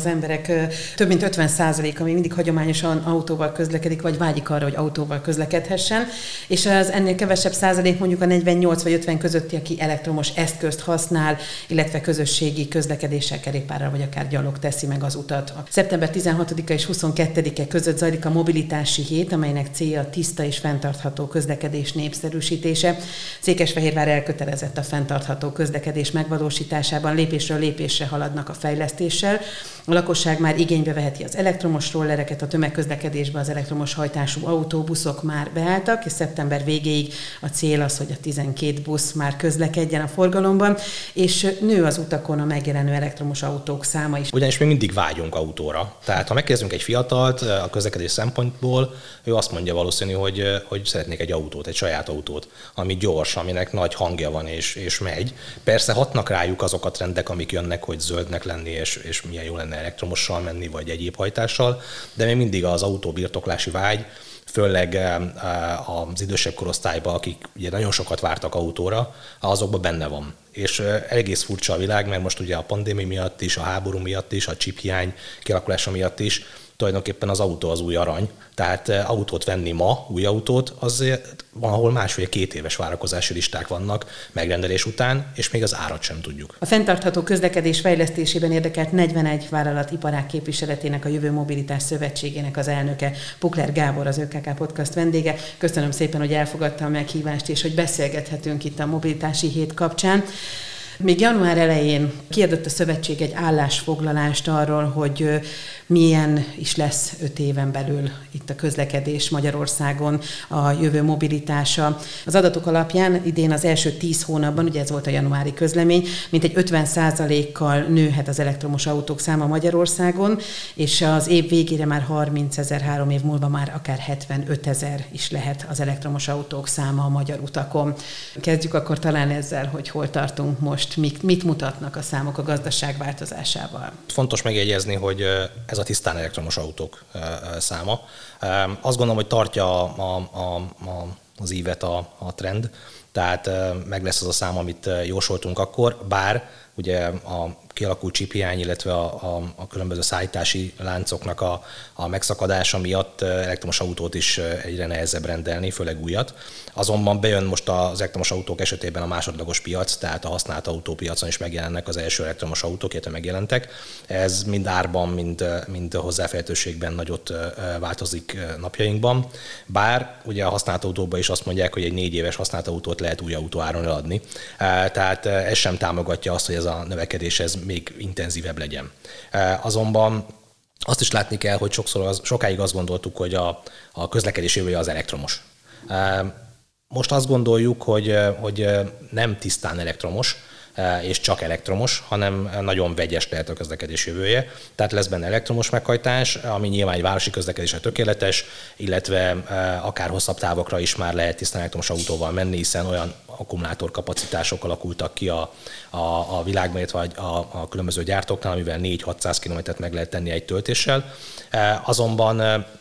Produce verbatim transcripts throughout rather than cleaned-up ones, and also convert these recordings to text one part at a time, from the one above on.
az emberek több mint ötven százaléka még mindig hagyományosan autóval közlekedik, vagy vágyik arra, hogy autóval közlekedhessen, és az ennél kevesebb százalék, mondjuk a negyvennyolc vagy ötven közötti, aki elektromos eszközt használ, illetve közösségi közlekedéssel, kerékpárral vagy akár gyalog teszi meg az utat. A szeptember tizenhatodika és huszonkettedike között zajlik a mobilitási hét, amelynek célja a tiszta és fenntartható közlekedés népszerűsítése. Székesfehérvár elkötelezett a fenntartható közlekedés megvalósításában, lépésről lépésre haladnak a fejlesztéssel. A lakosság már igénybe veheti az elektromos rollereket, a tömegközlekedésbe az elektromos hajtású autóbuszok már beálltak, és szeptember végéig a cél az, hogy a tizenkét busz már közlekedjen a forgalomban, és nő az utakon a megjelenő elektromos autók száma is. Ugyanis még mindig vágyunk autóra. Tehát ha megkérdezünk egy fiatalt a közlekedés szempontból, ő azt mondja valószínű, hogy, hogy szeretnék egy autót, egy saját autót, ami gyors, aminek nagy hangja van és, és megy. Persze hatnak rájuk azok a trendek, amik jönnek, hogy zöldnek lenni, és, és milyen jó lenne elektromossal menni, vagy egyéb hajtással, de még mindig az autóbirtoklási vágy, főleg az idősebb korosztályban, akik ugye nagyon sokat vártak autóra, azokban benne van. És egész furcsa a világ, mert most ugye a pandémia miatt is, a háború miatt is, a chiphiány kialakulása miatt is, tulajdonképpen az autó az új arany. Tehát autót venni ma, új autót, az van, ahol másfél-két éves várakozási listák vannak megrendelés után, és még az árat sem tudjuk. A fenntartható közlekedés fejlesztésében érdekelt negyvenegy vállalat iparág képviseletének, a Jövő Mobilitás Szövetségének az elnöke, Pukler Gábor, az ÖKK Podcast vendége. Köszönöm szépen, hogy elfogadta a meghívást, és hogy beszélgethetünk itt a mobilitási hét kapcsán. Még január elején kiadott a szövetség egy állásfoglalást arról, hogy milyen is lesz öt éven belül itt a közlekedés Magyarországon, a jövő mobilitása. Az adatok alapján idén az első tíz hónapban, ugye ez volt a januári közlemény, mintegy ötven százalékkal nőhet az elektromos autók száma Magyarországon, és az év végére már harmincezer, három év múlva már akár hetvenötezer is lehet az elektromos autók száma a magyar utakon. Kezdjük akkor talán ezzel, hogy hol tartunk most. Mit, mit mutatnak a számok a gazdaság változásával? Fontos megjegyezni, hogy ez a tisztán elektromos autók száma. Azt gondolom, hogy tartja a, a, a, az ívet a, a trend, tehát meg lesz az a szám, amit jósoltunk akkor, bár ugye a kialakult chiphiány, illetve a, a, a különböző szállítási láncoknak a, a megszakadása miatt elektromos autót is egyre nehezebb rendelni, főleg újat. Azonban bejön most az elektromos autók esetében a másodlagos piac, tehát a használt autópiacon is megjelennek az első elektromos autók, illetve megjelentek. Ez mind árban, mind, mind hozzáférhetőségben nagyot változik napjainkban. Bár ugye a használt autóban is azt mondják, hogy egy négy éves használt autót lehet új autóáron eladni. Tehát ez sem támogatja azt, hogy ez a növekedés ez még intenzívebb legyen. Azonban azt is látni kell, hogy sokszor az, sokáig azt gondoltuk, hogy a, a közlekedés jövője az elektromos. Most azt gondoljuk, hogy, hogy nem tisztán elektromos, és csak elektromos, hanem nagyon vegyes lehet a közlekedés jövője. Tehát lesz benne elektromos meghajtás, ami nyilván egy városi közlekedésre tökéletes, illetve akár hosszabb távokra is már lehet tisztán elektromos autóval menni, hiszen olyan akkumulátorkapacitások alakultak ki a, a, a világban, illetve a, a különböző gyártóknál, amivel négy-hatszáz kilométert meg lehet tenni egy töltéssel. Azonban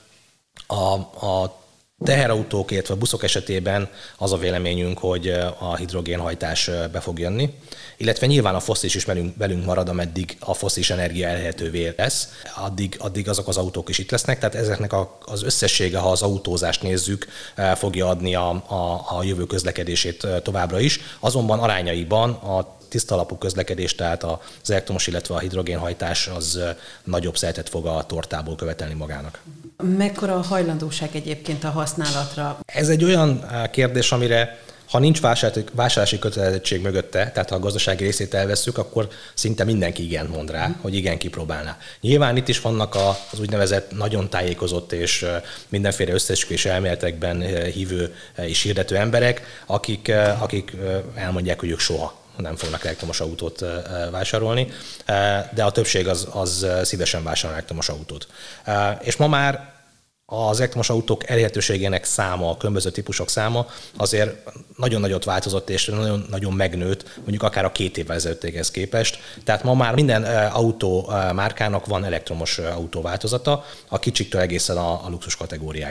a, a teherautók, illetve buszok esetében az a véleményünk, hogy a hidrogénhajtás be fog jönni, illetve nyilván a fosszilis is velünk, velünk marad, ameddig a fosszilis energia elérhetővé lesz, addig, addig azok az autók is itt lesznek, tehát ezeknek a, az összessége, ha az autózást nézzük, fogja adni a, a, a jövő közlekedését továbbra is, azonban arányaiban a tiszta alapú közlekedés, tehát az elektromos, illetve a hidrogénhajtás az nagyobb szeretet fog a tortából követelni magának. Mekkora a hajlandóság egyébként a használatra? Ez egy olyan kérdés, amire ha nincs vásárlási kötelezettség mögötte, tehát ha a gazdasági részét elvesszük, akkor szinte mindenki igen mond rá, mm. hogy igen, kipróbálná. Nyilván itt is vannak az úgynevezett nagyon tájékozott és mindenféle összeesküvés elméletekben hívő és hirdető emberek, akik, akik elmondják, hogy ők soha nem fognak elektromos autót vásárolni, de a többség az, az szívesen vásárol elektromos autót. És ma már az elektromos autók elérhetőségének száma, a különböző típusok száma azért nagyon nagyot változott és nagyon, nagyon megnőtt, mondjuk akár a két évvel ezelőttihez képest. Tehát ma már minden autó márkának van elektromos autóváltozata, a kicsiktől egészen a, a luxus kategóriáig.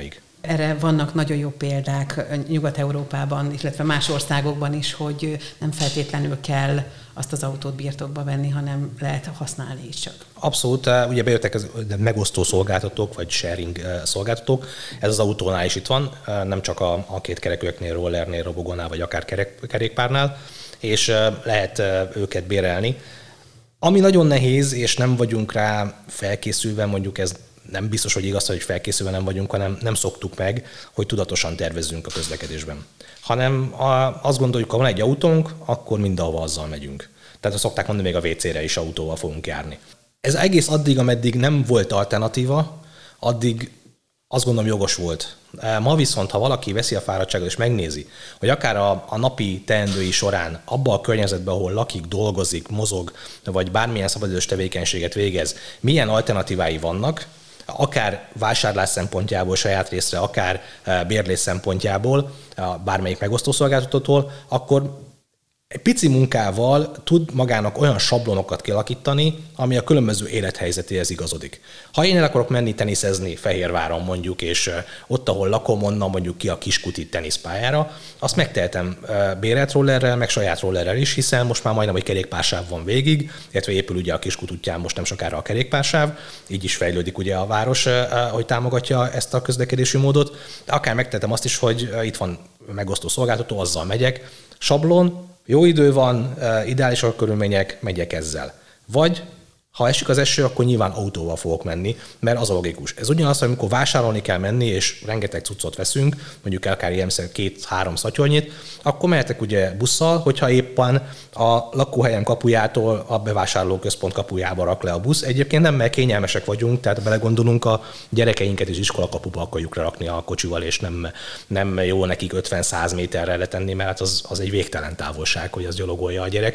Erre vannak nagyon jó példák Nyugat-Európában, illetve más országokban is, hogy nem feltétlenül kell azt az autót birtokba venni, hanem lehet használni is csak. Abszolút, ugye bejöttek az megosztó szolgáltatók, vagy sharing szolgáltatók. Ez az autónál is itt van, nem csak a, a két kerekűeknél, rollernél, robogónál, vagy akár kerek, kerékpárnál, és lehet őket bérelni. Ami nagyon nehéz, és nem vagyunk rá felkészülve, mondjuk ez nem biztos, hogy igaz, hogy felkészülve nem vagyunk, hanem nem szoktuk meg, hogy tudatosan tervezzünk a közlekedésben. Hanem azt gondoljuk, ha van egy autónk, akkor mindenhova azzal megyünk. Tehát azt szokták mondani, még a vé cére is autóval fogunk járni. Ez egész addig, ameddig nem volt alternatíva, addig azt gondolom jogos volt. Ma viszont, ha valaki veszi a fáradtságot és megnézi, hogy akár a, a napi teendői során, abban a környezetben, ahol lakik, dolgozik, mozog, vagy bármilyen szabadidős tevékenységet végez, milyen alternatívái vannak, akár vásárlás szempontjából saját részre, akár bérlés szempontjából, bármelyik megosztószolgáltatótól, akkor egy pici munkával tud magának olyan sablonokat kialakítani, ami a különböző élethelyzetéhez igazodik. Ha én el akarok menni teniszezni Fehérváron mondjuk, és ott, ahol lakom, onnan mondjuk ki a Kiskuti teniszpályára, azt megtehetem bérelt rollerrel, meg saját rollerrel is, hiszen most már majdnem, hogy kerékpársáv van végig, illetve épül ugye a Kiskut útján most nem sokára a kerékpársáv, így is fejlődik ugye a város, hogy támogatja ezt a közlekedési módot. Akár megtehetem azt is, hogy itt van megosztó szolgáltató, azzal megyek, sablon, jó idő van, ideálisak a körülmények, megyek ezzel. Vagy ha esik az eső, akkor nyilván autóval fogok menni, mert az a logikus. Ez ugyanaz, hogy amikor vásárolni kell menni, és rengeteg cuccot veszünk, mondjuk akár ilyen két-három szatyornyit, akkor mehetek ugye busszal, hogyha éppen a lakóhelyem kapujától a bevásárlóközpont kapujába rak le a busz. Egyébként nem, mert kényelmesek vagyunk, tehát belegondolunk, a gyerekeinket is iskolakapuba akarjuk lerakni a kocsival, és nem, nem jó nekik ötven-száz méterre letenni, mert az, az egy végtelen távolság, hogy az gyalogolja a gyerek,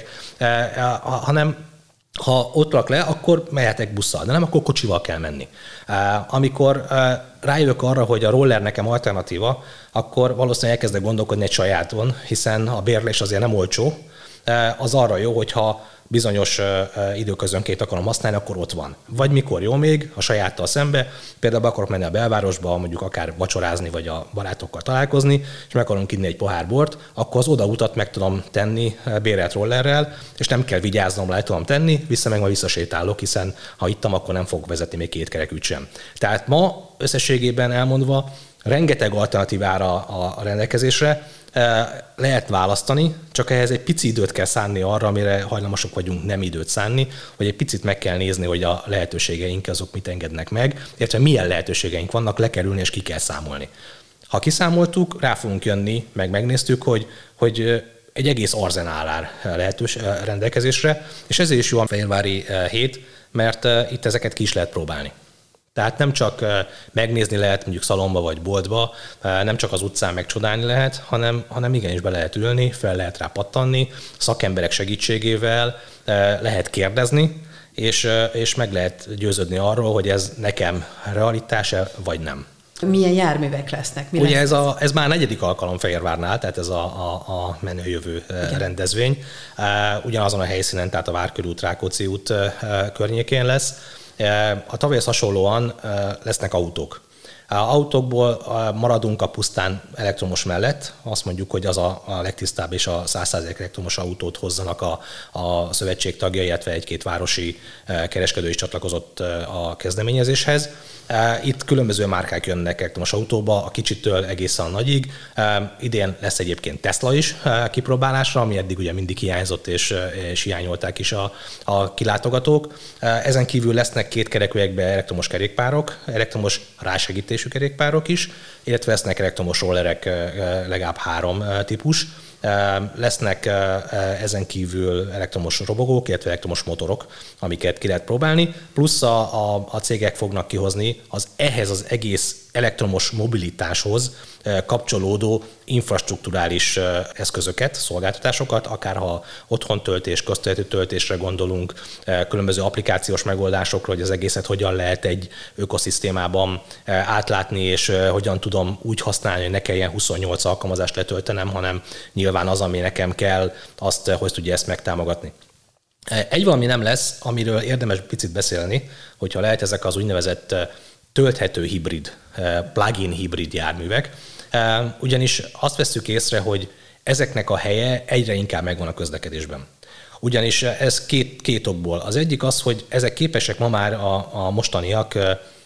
hanem ha ott rak le, akkor mehetek busszal, de nem, akkor kocsival kell menni. Amikor rájövök arra, hogy a roller nekem alternatíva, akkor valószínűleg elkezdek gondolkodni egy sajáton, hiszen a bérlés azért nem olcsó. Az arra jó, hogyha bizonyos időközönként akarom használni, akkor ott van. Vagy mikor jó még, a sajáttal szembe, például be akarok menni a belvárosba, mondjuk akár vacsorázni, vagy a barátokkal találkozni, és meg akarunk inni egy pohár bort, akkor az odautat meg tudom tenni bérelt rollerrel, és nem kell vigyáznom, le tudom tenni, vissza meg ma visszasétálok, hiszen ha ittam, akkor nem fogok vezetni még két kerekűt sem. Tehát ma összességében elmondva rengeteg alternatívára a rendelkezésre, lehet választani, csak ehhez egy pici időt kell szánni arra, amire hajlamosok vagyunk nem időt szánni, hogy egy picit meg kell nézni, hogy a lehetőségeink azok mit engednek meg, illetve milyen lehetőségeink vannak, le kell ülni és ki kell számolni. Ha kiszámoltuk, rá fogunk jönni, meg megnéztük, hogy, hogy egy egész arzenál áll lehetős rendelkezésre, és ezért is jó a Fehérvári hét, mert itt ezeket ki is lehet próbálni. Tehát nem csak megnézni lehet mondjuk szalomba vagy boltba, nem csak az utcán megcsodálni lehet, hanem, hanem igenis be lehet ülni, fel lehet rá pattanni, szakemberek segítségével lehet kérdezni, és, és meg lehet győződni arról, hogy ez nekem realitása vagy nem. Milyen járművek lesznek? Mi Ugye lesz ez, a, ez már negyedik alkalom Fehérvárnál, tehát ez a, a, a menőjövő Igen. rendezvény. Ugyanazon a helyszínen, tehát a Várkörút, Rákóczi út környékén lesz. A tavalyhoz hasonlóan lesznek autók. A autókból maradunk a pusztán elektromos mellett. Azt mondjuk, hogy az a, a legtisztább és a száz százalék elektromos autót hozzanak a, a szövetség tagjai, illetve egy-két városi kereskedő is csatlakozott a kezdeményezéshez. Itt különböző márkák jönnek elektromos autóba, a kicsitől egészen a nagyig. Idén lesz egyébként Tesla is kipróbálásra, ami eddig ugye mindig hiányzott, és, és hiányolták is a, a kilátogatók. Ezen kívül lesznek két kerekűekbe elektromos kerékpárok, elektromos rásegítésű kerékpárok is, illetve lesznek elektromos rollerek legalább három típus. Lesznek ezen kívül elektromos robogók, illetve elektromos motorok, amiket ki lehet próbálni, plusz a, a, a cégek fognak kihozni az ehhez az egész elektromos mobilitáshoz kapcsolódó infrastrukturális eszközöket, szolgáltatásokat, akár ha otthon töltés, közterületű töltésre gondolunk, különböző applikációs megoldásokról, hogy az egészet hogyan lehet egy ökoszisztémában átlátni, és hogyan tudom úgy használni, hogy ne kelljen huszonnyolc alkalmazást letöltenem, hanem nyilván az, ami nekem kell, azt hogy tudja ezt megtámogatni. Egy valami nem lesz, amiről érdemes picit beszélni, hogyha lehet ezek az úgynevezett tölthető hibrid, plug-in hibrid járművek, ugyanis azt vesszük észre, hogy ezeknek a helye egyre inkább megvan a közlekedésben. Ugyanis ez két, két okból. Az egyik az, hogy ezek képesek ma már a, a mostaniak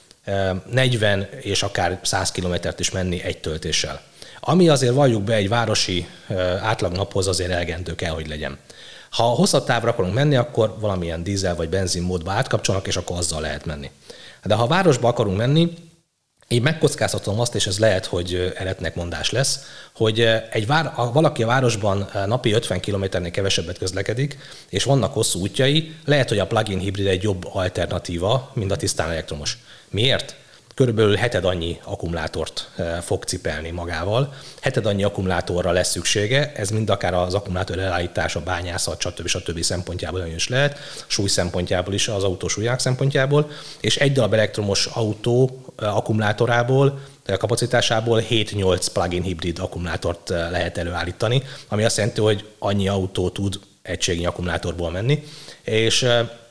negyven és akár száz kilométert is menni egy töltéssel. Ami azért valljuk be egy városi átlagnaphoz azért elegendő kell, hogy legyen. Ha hosszabb távra akarunk menni, akkor valamilyen dízel vagy benzin módba átkapcsolnak, és akkor azzal lehet menni. De ha városba akarunk menni, én megkockáztatom azt, és ez lehet, hogy eretnekmondás lesz, hogy egy vár, valaki a városban napi ötven kilométernél kevesebbet közlekedik, és vannak hosszú útjai, lehet, hogy a plug-in hibrid egy jobb alternatíva, mint a tisztán elektromos. Miért? Körülbelül heted annyi akkumulátort fog cipelni magával. Heted annyi akkumulátorra lesz szüksége, ez mind akár az akkumulátor elállítása, bányászat, stb. stb. Szempontjából nagyon is lehet, súly szempontjából is, az autó súlyának szempontjából, és egy darab elektromos autó akkumulátorából, kapacitásából hét-nyolc plug-in hibrid akkumulátort lehet előállítani, ami azt jelenti, hogy annyi autó tud egységnyi akkumulátorból menni, és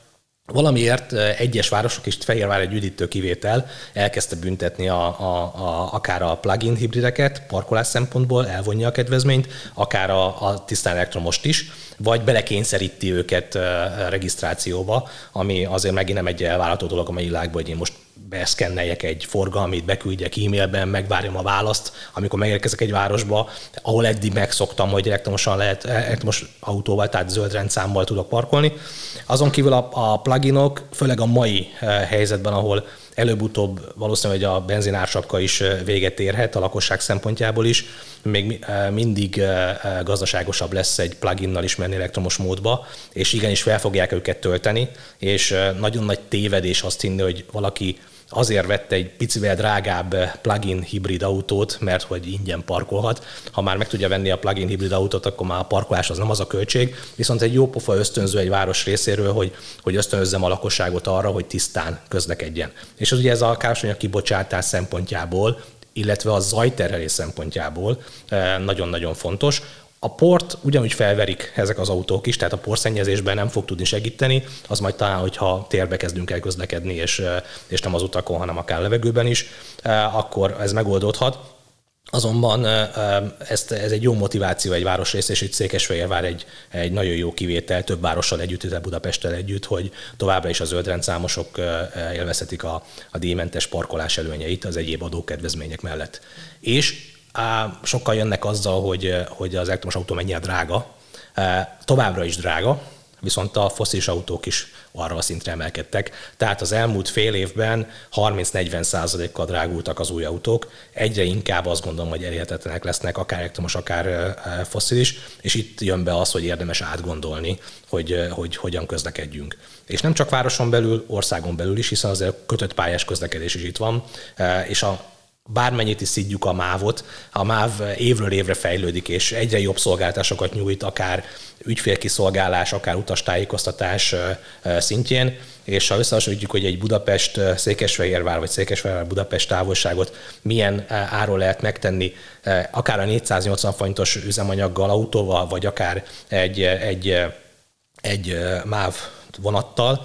valamiért egyes városok, és Fehérvár egy üdítő kivétel, elkezdte büntetni a, a, a, akár a plug-in hibrideket parkolás szempontból, elvonja a kedvezményt, akár a, a tisztán elektromost is, vagy belekényszeríti őket regisztrációba, ami azért megint nem egy elvállalható dolog a mai világban, hogy én most beszkenneljek egy forgalmit, beküldjek e-mailben, megvárjam a választ, amikor megérkezek egy városba, ahol eddig megszoktam, hogy elektromosan lehet, elektromos autóval, tehát zöld rendszámmal tudok parkolni. Azon kívül a, a pluginok, főleg a mai helyzetben, ahol előbb-utóbb valószínűleg a benzinársapka is véget érhet a lakosság szempontjából is, még mindig gazdaságosabb lesz egy pluginnal is menni elektromos módba, és igenis fel fogják őket tölteni, és nagyon nagy tévedés azt hinni, hogy valaki azért vette egy picivel drágább plug-in hibrid autót, mert hogy ingyen parkolhat. Ha már meg tudja venni a plug-in hibrid autót, akkor már a parkolás az nem az a költség, viszont egy jó pofa ösztönző egy város részéről, hogy, hogy ösztönözzem a lakosságot arra, hogy tisztán közlekedjen. És az ugye ez a károsanyag kibocsátás szempontjából, illetve a zajterhelés szempontjából nagyon-nagyon fontos. A port ugyanúgy felverik ezek az autók is, tehát a porszennyezésben nem fog tudni segíteni, az majd talán, hogyha térbe kezdünk el közlekedni, és, és nem az utakon, hanem akár a levegőben is, akkor ez megoldódhat. Azonban ezt, ez egy jó motiváció egy városrész, és itt Székesfehérvár egy, egy nagyon jó kivétel, több várossal együtt, illetve Budapesttel együtt, hogy továbbra is a zöldrendszámosok élvezhetik a, a díjmentes parkolás előnyeit az egyéb adókedvezmények mellett. És sokkal jönnek azzal, hogy, hogy az elektromos autó mennyire drága, továbbra is drága, viszont a fosszilis autók is arra a szintre emelkedtek. Tehát az elmúlt fél évben harminc-negyven százalékkal drágultak az új autók, egyre inkább azt gondolom, hogy elérhetetlenek lesznek, akár elektromos, akár fosszilis, és itt jön be az, hogy érdemes átgondolni, hogy, hogy hogyan közlekedjünk. És nem csak városon belül, országon belül is, hiszen azért kötött pályás közlekedés is itt van, és a bármennyit is szidjuk a mávot, a máv évről évre fejlődik, és egyre jobb szolgáltatásokat nyújt, akár ügyfélkiszolgálás, akár utastájékoztatás szintjén, és ha összehasonlítjuk, hogy egy Budapest-Székesfehérvár vagy Székesfehérvár-Budapest távolságot milyen áron lehet megtenni, akár a négyszáznyolcvan forintos üzemanyaggal, autóval, vagy akár egy, egy, egy máv vonattal,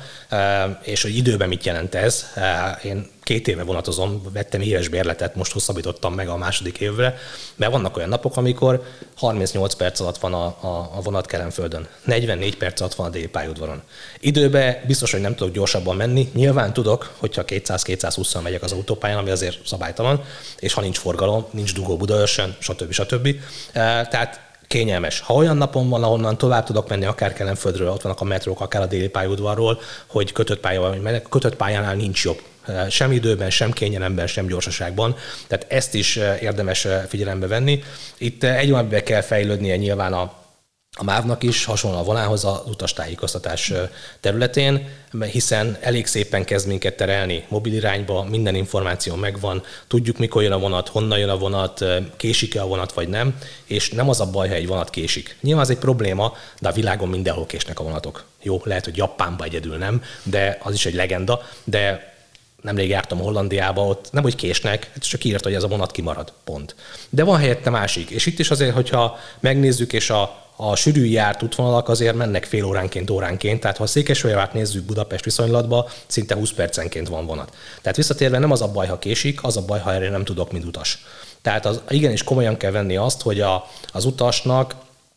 és hogy időben mit jelent ez. Én két éve vonatozom, vettem éves bérletet, most hosszabbítottam meg a második évre, mert vannak olyan napok, amikor harmincnyolc perc alatt van a, a, a vonat Kelenföldön, negyvennégy perc alatt van a déli pályaudvaron. Időben biztos, hogy nem tudok gyorsabban menni, nyilván tudok, hogyha kétszáz-kétszázhússzal megyek az autópályán, ami azért szabálytalan, és ha nincs forgalom, nincs dugó Budaörsön, stb. stb. Tehát kényelmes. Ha olyan napon van, ahonnan tovább tudok menni, akár Kelenföldről, ott vannak a metrók, akár a déli pályaudvarról, hogy kötött pályával megyek, kötött pályánál nincs jobb. Sem időben, sem kényelemben, sem gyorsaságban. Tehát ezt is érdemes figyelembe venni. Itt egy valamiben kell fejlődnie nyilván a A mávnak is, hasonló a vonalhoz az utastájékoztatás területén, hiszen elég szépen kezd minket terelni mobilirányba, minden információ megvan, tudjuk, mikor jön a vonat, honnan jön a vonat, késik-e a vonat, vagy nem, és nem az a baj, ha egy vonat késik. Nyilván az egy probléma, de a világon mindenhol késnek a vonatok. Jó, lehet, hogy Japánban egyedül nem, de az is egy legenda, de nemrég jártam Hollandiába, ott nem, hogy késnek, csak írt, hogy ez a vonat kimarad, pont. De van helyette másik, és itt is azért, hogyha megnézzük, és a a sűrű járt útvonalak azért mennek fél óránként, óránként, tehát ha a Székesfehérvárt nézzük Budapest viszonylatban, szinte húsz percenként van vonat. Tehát visszatérve nem az a baj, ha késik, az a baj, ha erre nem tudok, mint utas. Tehát az, igenis komolyan kell venni azt, hogy a, az utasnak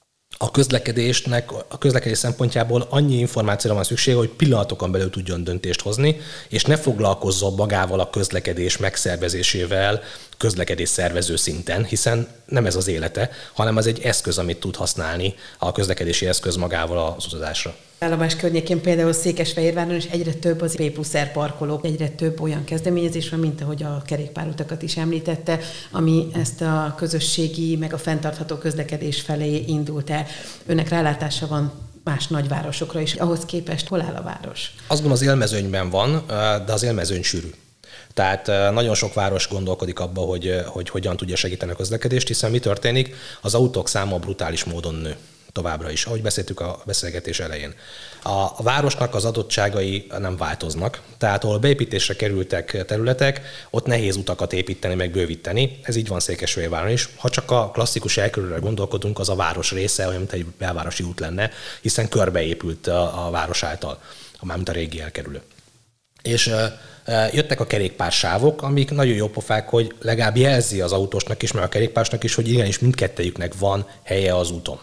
a közlekedésnek, a közlekedés szempontjából annyi információra van szüksége, hogy pillanatokon belül tudjon döntést hozni, és ne foglalkozzon magával a közlekedés megszervezésével közlekedés szervező szinten, hiszen nem ez az élete, hanem az egy eszköz, amit tud használni a közlekedési eszköz magával az utazásra. Állomás környékén például Székesfehérváron is egyre több az P plusz R parkoló, egyre több olyan kezdeményezés van, mint ahogy a kerékpárutakat is említette, ami ezt a közösségi, meg a fenntartható közlekedés felé indult el. Önnek rálátása van más nagyvárosokra is. Ahhoz képest hol áll a város? Azt gondolom, az élmezőnyben van, de az élmezőny sűrű. Tehát nagyon sok város gondolkodik abba, hogy, hogy hogyan tudja segíteni a közlekedést, hiszen mi történik? Az autók száma brutális módon nő továbbra is, ahogy beszéltük a beszélgetés elején. A városnak az adottságai nem változnak, tehát ahol beépítésre kerültek területek, ott nehéz utakat építeni, meg bővíteni. Ez így van Székesfehérváron is. Ha csak a klasszikus elkerülőre gondolkodunk, az a város része, olyan, mint egy belvárosi út lenne, hiszen körbeépült a, a város által, mármint a régi elkerülő. És jöttek a kerékpársávok, amik nagyon jó pofák, hogy legalább jelzi az autósnak is, meg a kerékpársnak is, hogy igenis mindkettejüknek van helye az úton.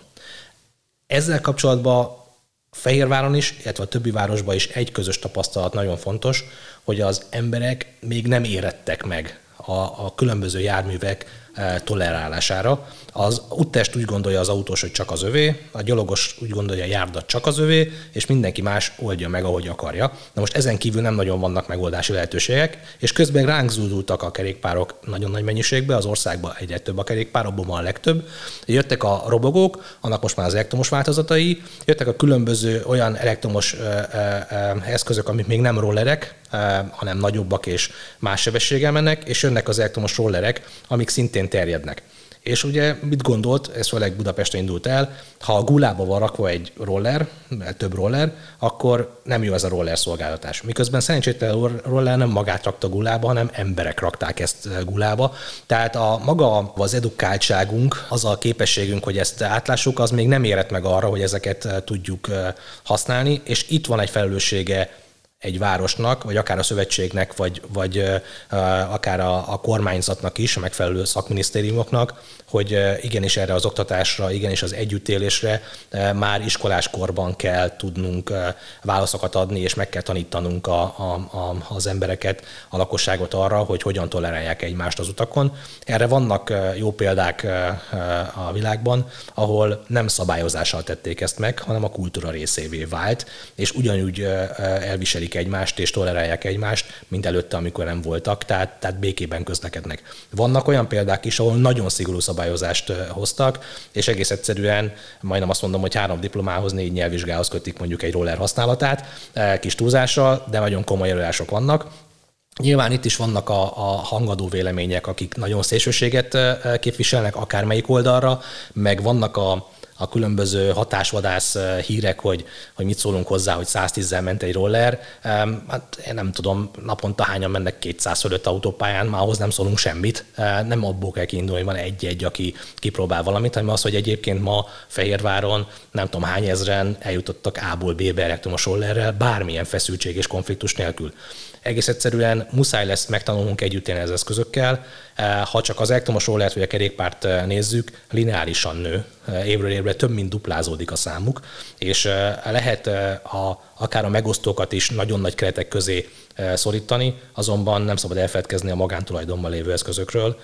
Ezzel kapcsolatban Fehérváron is, illetve a többi városban is egy közös tapasztalat nagyon fontos, hogy az emberek még nem érettek meg a, a különböző járművek tolerálására. Az úttest úgy gondolja az autós, hogy csak az övé, a gyalogos úgy gondolja, a járda csak az övé, és mindenki más oldja meg, ahogy akarja. Na most ezen kívül nem nagyon vannak megoldási lehetőségek, és közben ránk zúdultak a kerékpárok nagyon nagy mennyiségbe, az országban egyre több a kerékpár, abban van a legtöbb. Jöttek a robogók, annak most már az elektromos változatai, jöttek a különböző olyan elektromos ö, ö, ö, eszközök, amik még nem rollerek, ö, hanem nagyobbak és más sebességgel mennek, és jönnek az elektromos rollerek, amik szintén terjednek. És ugye mit gondolt, ez főleg Budapesten indult el, ha a gulába van rakva egy roller, több roller, akkor nem jó ez a roller szolgáltatás. Miközben szerencsétlen roller nem magát rakta gulába, hanem emberek rakták ezt gulába. Tehát a maga az edukáltságunk, az a képességünk, hogy ezt átlássuk, az még nem érett meg arra, hogy ezeket tudjuk használni, és itt van egy felelőssége egy városnak, vagy akár a szövetségnek, vagy, vagy uh, akár a, a kormányzatnak is, a megfelelő szakminisztériumoknak, hogy uh, igenis erre az oktatásra, igenis az együttélésre uh, már iskoláskorban kell tudnunk uh, válaszokat adni, és meg kell tanítanunk a, a, a, az embereket, a lakosságot arra, hogy hogyan tolerálják egymást az utakon. Erre vannak uh, jó példák uh, uh, a világban, ahol nem szabályozással tették ezt meg, hanem a kultúra részévé vált, és ugyanúgy uh, elviselik egymást és tolerálják egymást, mint előtte, amikor nem voltak, tehát, tehát békében közlekednek. Vannak olyan példák is, ahol nagyon szigorú szabályozást hoztak, és egész egyszerűen majdnem azt mondom, hogy három diplomához, négy nyelvvizsgához kötik mondjuk egy roller használatát, kis túlzással, de nagyon komoly előírások vannak. Nyilván itt is vannak a, a hangadó vélemények, akik nagyon szélsőséget képviselnek akármelyik oldalra, meg vannak a a különböző hatásvadász hírek, hogy, hogy mit szólunk hozzá, hogy száztízzel ment egy roller. Hát én nem tudom, naponta hányan mennek kétszáz fölött autópályán, már ahhoz nem szólunk semmit. Nem abból kell kiindulni, hogy van egy-egy, aki kipróbál valamit, hanem az, hogy egyébként ma Fehérváron nem tudom hány ezren eljutottak A-ból B-be elektromos rollerrel, bármilyen feszültség és konfliktus nélkül. Egész egyszerűen muszáj lesz megtanulnunk együtt élni az eszközökkel. Ha csak az elektromos rollert vagy a kerékpárt nézzük, lineárisan nő. Évről évre több mint duplázódik a számuk, és lehet a, akár a megosztókat is nagyon nagy keretek közé szorítani, azonban nem szabad elfeledkezni a magántulajdonban lévő eszközökről,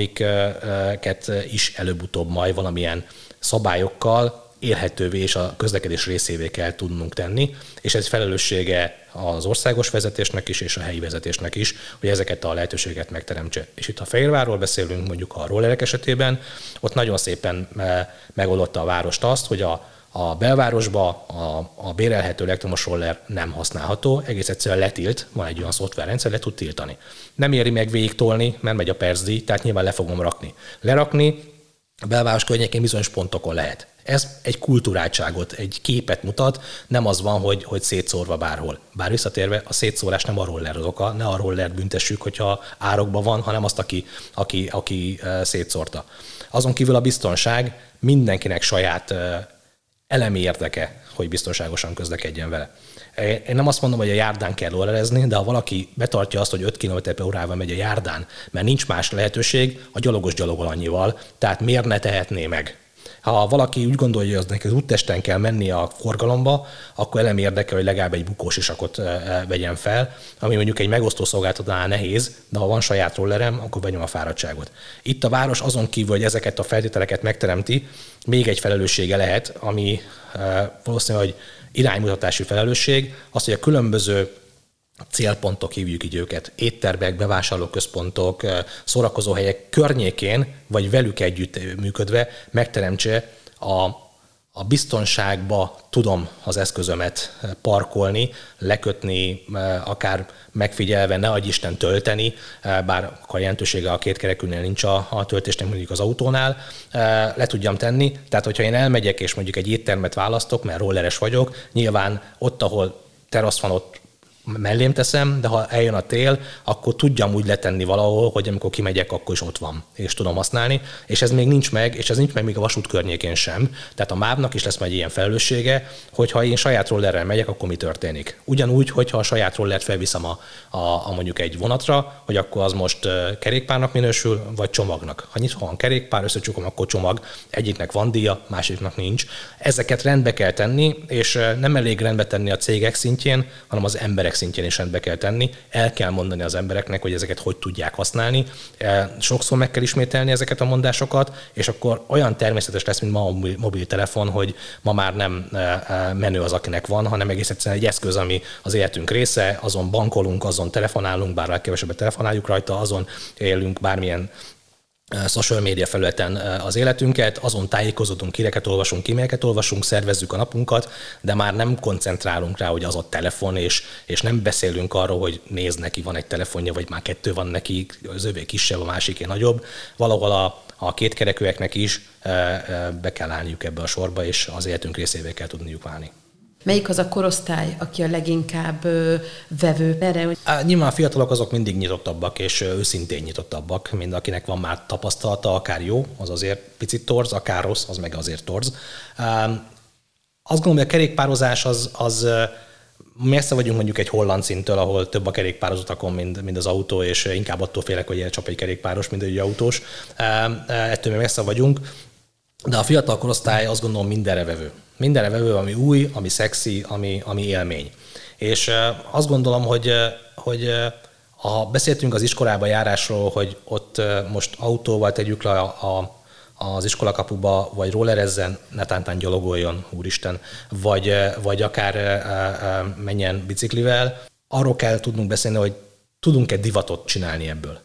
amiket is előbb-utóbb majd valamilyen szabályokkal élhetővé és a közlekedés részévé kell tudnunk tenni, és ez felelőssége az országos vezetésnek is, és a helyi vezetésnek is, hogy ezeket a lehetőséget megteremtse. És itt a Fehérvárról beszélünk, mondjuk a rollerek esetében, ott nagyon szépen megoldotta a várost azt, hogy a, a belvárosba a, a bérelhető elektromos roller nem használható, egész egyszerűen letilt, van egy olyan szoftverrendszer, le tud tiltani. Nem éri meg végig tolni, mert megy a percdíj, tehát nyilván le fogom rakni. Lerakni a belváros környékén bizonyos pontokon lehet. Ez egy kulturáltságot, egy képet mutat, nem az van, hogy, hogy szétszórva bárhol. Bár visszatérve, a szétszórás nem a roller az oka, ne a rollert büntessük, hogyha árokban van, hanem azt, aki, aki, aki szétszórta. Azon kívül a biztonság, mindenkinek saját elemi érdeke, hogy biztonságosan közlekedjen vele. Én nem azt mondom, hogy a járdán kell rollerezni, de ha valaki betartja azt, hogy öt kilométer per órával megy a járdán, mert nincs más lehetőség, a gyalogos gyalogol annyival, tehát miért ne tehetné meg? Ha valaki úgy gondolja, hogy az neki az úttesten kell menni a forgalomba, akkor elemi érdeke, hogy legalább egy bukós isakot vegyen fel, ami mondjuk egy megosztó szolgáltatónál nehéz, de ha van saját rollerem, akkor benyom a fáradtságot. Itt a város azon kívül, hogy ezeket a feltételeket megteremti, még egy felelőssége lehet, ami valószínűleg, hogy iránymutatási felelősség, az, hogy a különböző célpontok, hívjuk így őket, éttermek, bevásárlóközpontok, szórakozóhelyek környékén, vagy velük együtt működve megteremtse a, a biztonságba tudom az eszközömet parkolni, lekötni, akár megfigyelve, ne adj Isten tölteni, bár a jelentősége a kétkerekűnél nincs a, a töltésnek, mondjuk az autónál, le tudjam tenni. Tehát, hogyha én elmegyek, és mondjuk egy éttermet választok, mert rolleres vagyok, nyilván ott, ahol terasz van, ott mellém teszem, de ha eljön a tél, akkor tudjam úgy letenni valahol, hogy amikor kimegyek, akkor is ott van, és tudom használni. És ez még nincs meg, és ez nincs meg még a vasút környékén sem. Tehát a mávnak is lesz majd ilyen felelőssége, hogy ha én saját rollerrel megyek, akkor mi történik. Ugyanúgy, hogyha a saját rollert felviszem a, a, a mondjuk egy vonatra, hogy akkor az most kerékpárnak minősül, vagy csomagnak. Ha nyitva van kerékpár, összecsukom, akkor csomag. Egyiknek van díja, másiknak nincs. Ezeket rendbe kell tenni, és nem elég rendbe tenni a cégek szintjén, hanem az emberek szintjén is rendbe kell tenni. El kell mondani az embereknek, hogy ezeket hogy tudják használni. Sokszor meg kell ismételni ezeket a mondásokat, és akkor olyan természetes lesz, mint ma a mobiltelefon, hogy ma már nem menő az, akinek van, hanem egész egyszerűen egy eszköz, ami az életünk része, azon bankolunk, azon telefonálunk, bár kevesebbet telefonáljuk rajta, azon élünk bármilyen social media felületen az életünket, azon tájékozódunk, híreket olvasunk, e-maileket olvasunk, szervezzük a napunkat, de már nem koncentrálunk rá, hogy az a telefon, és, és nem beszélünk arról, hogy nézd, neki van egy telefonja, vagy már kettő van neki, az övé kisebb, a másiké nagyobb. Valahol a, a kétkerekűeknek is be kell állniuk ebbe a sorba, és az életünk részévé kell tudniuk válni. Melyik az a korosztály, aki a leginkább ö, vevő erre? Hogy... Á, nyilván a fiatalok azok mindig nyitottabbak, és őszintén nyitottabbak, mind akinek van már tapasztalata, akár jó, az azért picit torz, akár rossz, az meg azért torz. Azt gondolom, hogy a kerékpározás az, az messze vagyunk mondjuk egy holland szinttől, ahol több a kerékpározó utakon, mint, mint az autó, és inkább attól félek, hogy elcsap egy kerékpáros, mint egy autós. Ettől még messze vagyunk, de a fiatal korosztály azt gondolom mindenre vevő. Mindenre vevő, ami új, ami szexi, ami, ami élmény. És azt gondolom, hogy, hogy ha beszéltünk az iskolába járásról, hogy ott most autóval tegyük le a, a, az iskolakapuba, vagy rollerezzen, netántán gyalogoljon, úristen, vagy, vagy akár menjen biciklivel, arról kell tudnunk beszélni, hogy tudunk-e divatot csinálni ebből.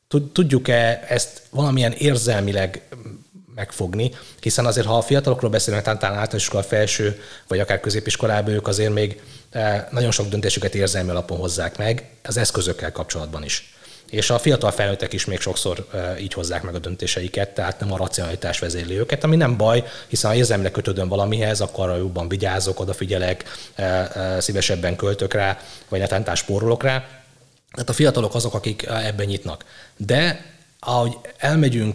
Tudjuk-e ezt valamilyen érzelmileg megfogni, hiszen azért, ha a fiatalokról beszélünk, talán általános iskola felső, vagy akár középiskolában, ők azért még nagyon sok döntésüket érzelmi alapon hozzák meg, az eszközökkel kapcsolatban is. És a fiatal felnőttek is még sokszor így hozzák meg a döntéseiket, tehát nem a racionalitás vezérli őket, ami nem baj, hiszen ha érzelmileg kötődöm valamihez, akkor arra jobban vigyázok, odafigyelek, szívesebben költök rá, vagy netán spórolok rá. Tehát a fiatalok azok, akik ebben nyitnak. De ahogy elmegyünk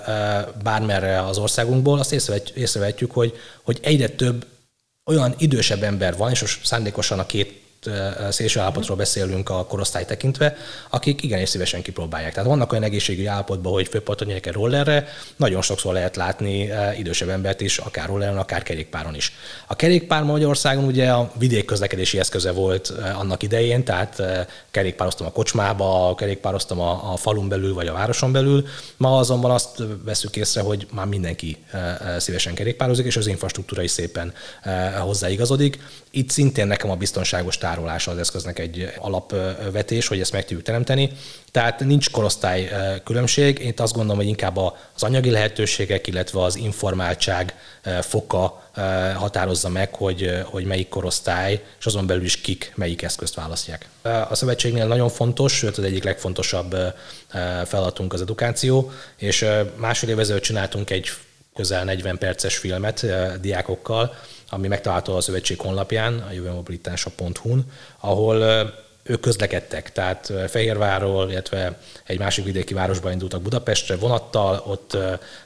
bármerre az országunkból, azt észrevetjük, hogy, hogy egyre több olyan idősebb ember van, és most szándékosan a két szélső állapotról beszélünk a korosztály tekintve, akik igenis szívesen kipróbálják. Tehát vannak olyan egészségügyi állapotban, hogy főpartonnyerek rollerre, nagyon sokszor lehet látni idősebb embert is, akár rolleren, akár kerékpáron is. A kerékpár Magyarországon ugye a vidék közlekedési eszköze volt annak idején, tehát kerékpároztam a kocsmába, kerékpároztam a, a falun belül, vagy a városon belül. Ma azonban azt veszük észre, hogy már mindenki szívesen kerékpározik, és az infrastruktúra is szépen hozzáigazodik. Itt szintén nekem a biztonságos tárolása az eszköznek egy alapvetés, hogy ezt meg tudjuk teremteni. Tehát nincs korosztály különbség. Én azt gondolom, hogy inkább az anyagi lehetőségek, illetve az informáltság foka határozza meg, hogy, hogy melyik korosztály, és azon belül is kik melyik eszközt választják. A szövetségnél nagyon fontos, sőt az egyik legfontosabb feladatunk az edukáció, és másfél év ezelőtt csináltunk egy közel negyven perces filmet diákokkal, ami megtalálható a szövetség honlapján, a jövőmobilitása pont hu-n, ahol ők közlekedtek, tehát Fehérvárról, illetve egy másik vidéki városba indultak Budapestre vonattal, ott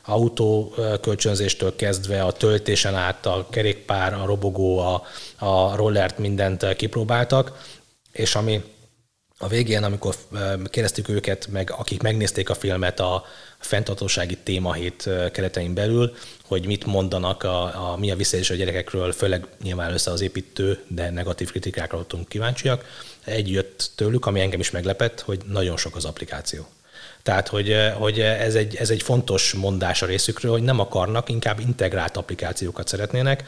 autókölcsönzéstől kezdve a töltésen át, a kerékpár, a robogó, a, a rollert, mindent kipróbáltak, és ami a végén, amikor kérdeztük őket, meg akik megnézték a filmet a fenntarthatósági témahét keretein belül, hogy mit mondanak, a, a, mi a visszajelzés a gyerekekről, főleg nyilván össze az építő, de negatív kritikákra voltunk kíváncsiak. Egy jött tőlük, ami engem is meglepett, hogy nagyon sok az applikáció. Tehát, hogy, hogy ez, egy, ez egy fontos mondás a részükről, hogy nem akarnak, inkább integrált applikációkat szeretnének,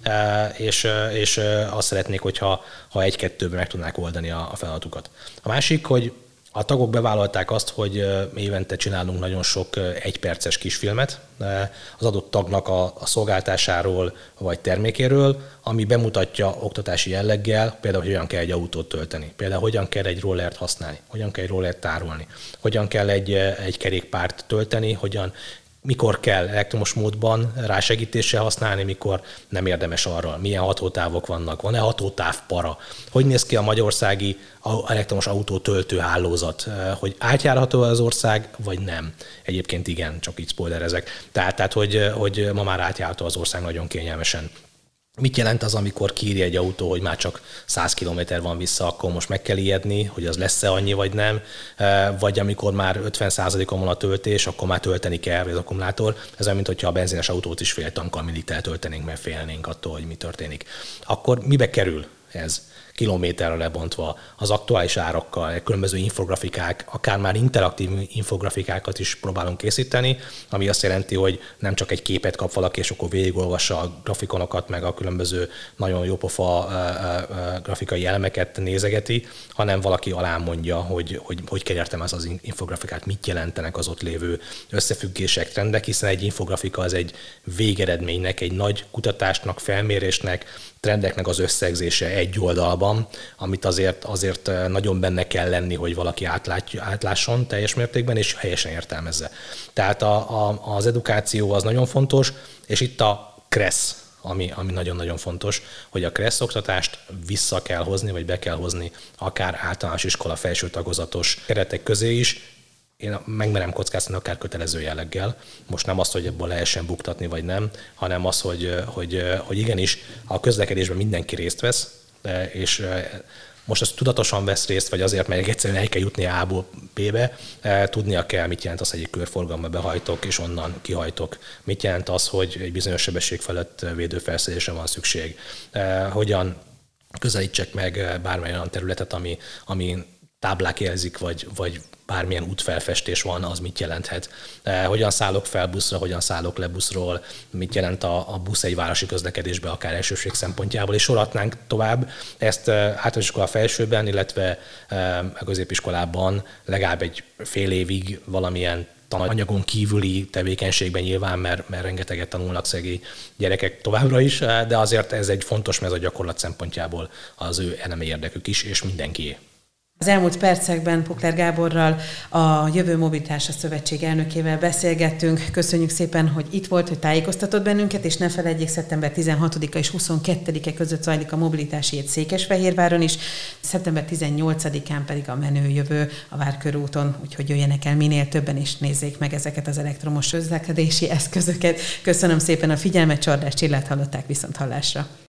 és, és azt szeretnék, hogyha ha egy-kettőben meg tudnák oldani a, a feladatukat. A másik, hogy a tagok bevállalták azt, hogy évente csinálunk nagyon sok egyperces kisfilmet az adott tagnak a, a szolgáltásáról vagy termékéről, ami bemutatja oktatási jelleggel, például, hogy hogyan kell egy autót tölteni, például hogyan kell egy rollert használni, hogyan kell egy rollert tárolni, hogyan kell egy, egy kerékpárt tölteni, hogyan mikor kell elektromos módban rásegítéssel használni, mikor nem érdemes arra, milyen hatótávok vannak, van-e hatótáv para, hogy néz ki a magyarországi elektromos autó töltőhálózat, hogy átjárható az ország, vagy nem. Egyébként igen, csak így spoilerezek. Tehát, tehát hogy, hogy ma már átjárható az ország nagyon kényelmesen. Mit jelent az, amikor kiírja egy autó, hogy már csak száz kilométer van vissza, akkor most meg kell ijedni, hogy az lesz-e annyi, vagy nem, vagy amikor már ötven százalékon van a töltés, akkor már tölteni kell, vagy az akkumulátor. Ez olyan, mintha a benzines autót is fél tankkal mindig eltöltenénk, mert félnénk attól, hogy mi történik. Akkor mibe kerül ez? Kilométerre lebontva, az aktuális árakkal, különböző infografikák, akár már interaktív infografikákat is próbálunk készíteni, ami azt jelenti, hogy nem csak egy képet kap valaki, és akkor végigolvassa a grafikonokat, meg a különböző nagyon jópofa grafikai elemeket nézegeti, hanem valaki alá mondja, hogy hogy, hogy kell értem ez az infografikát, mit jelentenek az ott lévő összefüggések, trendek, hiszen egy infografika az egy végeredménynek, egy nagy kutatásnak, felmérésnek, trendeknek az összegzése egy oldalban, amit azért, azért nagyon benne kell lenni, hogy valaki átlátja, átlásson teljes mértékben, és helyesen értelmezze. Tehát a, a, az edukáció az nagyon fontos, és itt a KRESZ, ami, ami nagyon-nagyon fontos, hogy a KRESZ oktatást vissza kell hozni, vagy be kell hozni akár általános iskola felső tagozatos keretek közé is. Én megmerem kockáztatni akár kötelező jelleggel. Most nem azt, hogy ebből lehessen buktatni, vagy nem, hanem az, hogy, hogy, hogy igenis a közlekedésben mindenki részt vesz, és most az tudatosan vesz részt, vagy azért, mert egyszerűen el kell jutni A-ból B-be, tudnia kell, mit jelent az, hogy egy körforgalomba behajtok, és onnan kihajtok. Mit jelent az, hogy egy bizonyos sebesség felett védőfelszerelésre van szükség. Hogyan közelítsek meg bármilyen olyan területet, ami, ami táblák jelzik, vagy, vagy bármilyen útfelfestés van, az mit jelenthet. Hogyan szállok fel buszra, hogyan szállok le buszról, mit jelent a, a busz egy városi közlekedésbe, akár elsőség szempontjából, és sorolhatnánk tovább. Ezt általános iskola felsőben, illetve a középiskolában legalább egy fél évig valamilyen tananyagon kívüli tevékenységben nyilván, mert, mert rengeteget tanulnak szegény gyerekek továbbra is, de azért ez egy fontos, mert ez a gyakorlat szempontjából az ő elemi érdekük is, és mindenkié. Az elmúlt percekben Pukler Gáborral, a Jövő Mobilitása Szövetség elnökével beszélgettünk. Köszönjük szépen, hogy itt volt, hogy tájékoztatott bennünket, és ne feledjék, szeptember tizenhatodika és huszonkettedike között zajlik a mobilitási hét Székesfehérváron is, szeptember tizennyolcadikán pedig a Menő Jövő a Várkörúton, úgyhogy jöjjenek el minél többen, és nézzék meg ezeket az elektromos közlekedési eszközöket. Köszönöm szépen a figyelmet, Csordás Csillát hallották, viszont hallásra.